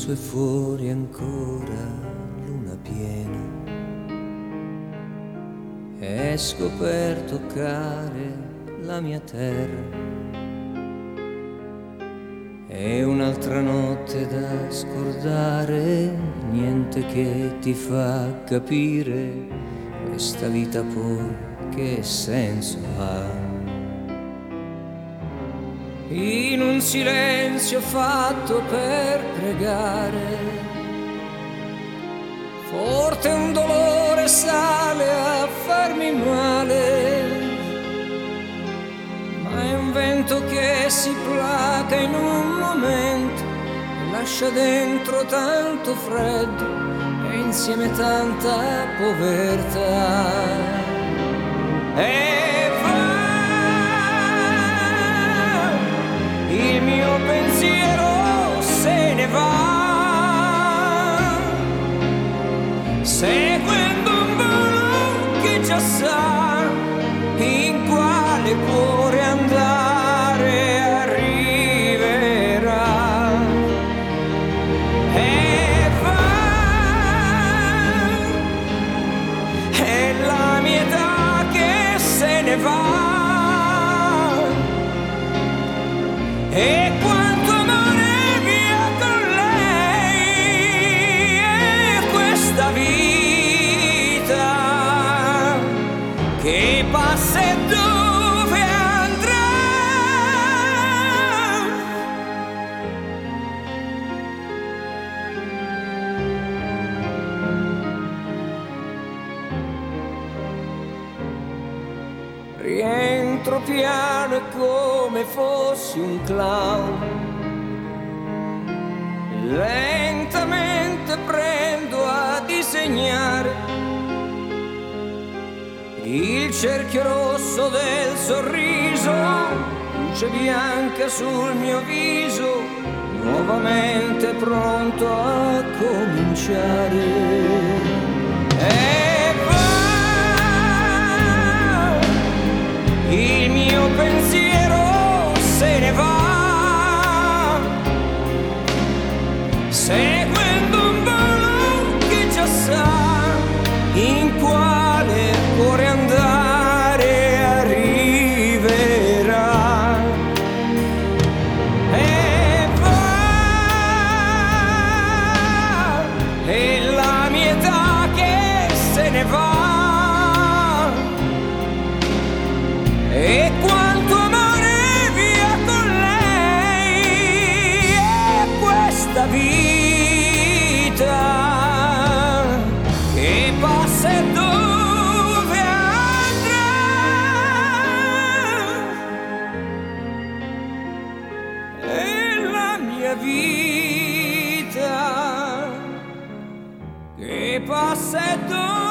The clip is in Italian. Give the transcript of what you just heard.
su e fuori ancora luna piena, esco per toccare la mia terra. È un'altra notte da scordare, niente che ti fa capire questa vita poi che senso ha. In un silenzio fatto per pregare, forte un dolore sale a farmi male, ma è un vento che si placa in un momento e lascia dentro tanto freddo e insieme tanta povertà. E va, il mio pensiero se ne va, seguendo un volo che già sa in quale cuore andare arriverà. E va, è la mia età che se ne va, e quanto amore via con lei, e questa vita che passa e dove andrà. Rientro piano e come fossi un clown, lentamente prendo a disegnare il cerchio rosso del sorriso, luce bianca sul mio viso, nuovamente pronto a cominciare. E va, il mio pensiero se ne va, seguendo un volo che già sa in quale cuore andare arriverà. E va, è la mia età che se ne va, e quanto amore via con lei, e questa vita che passa e dove andrà. E la mia vita che passa e dove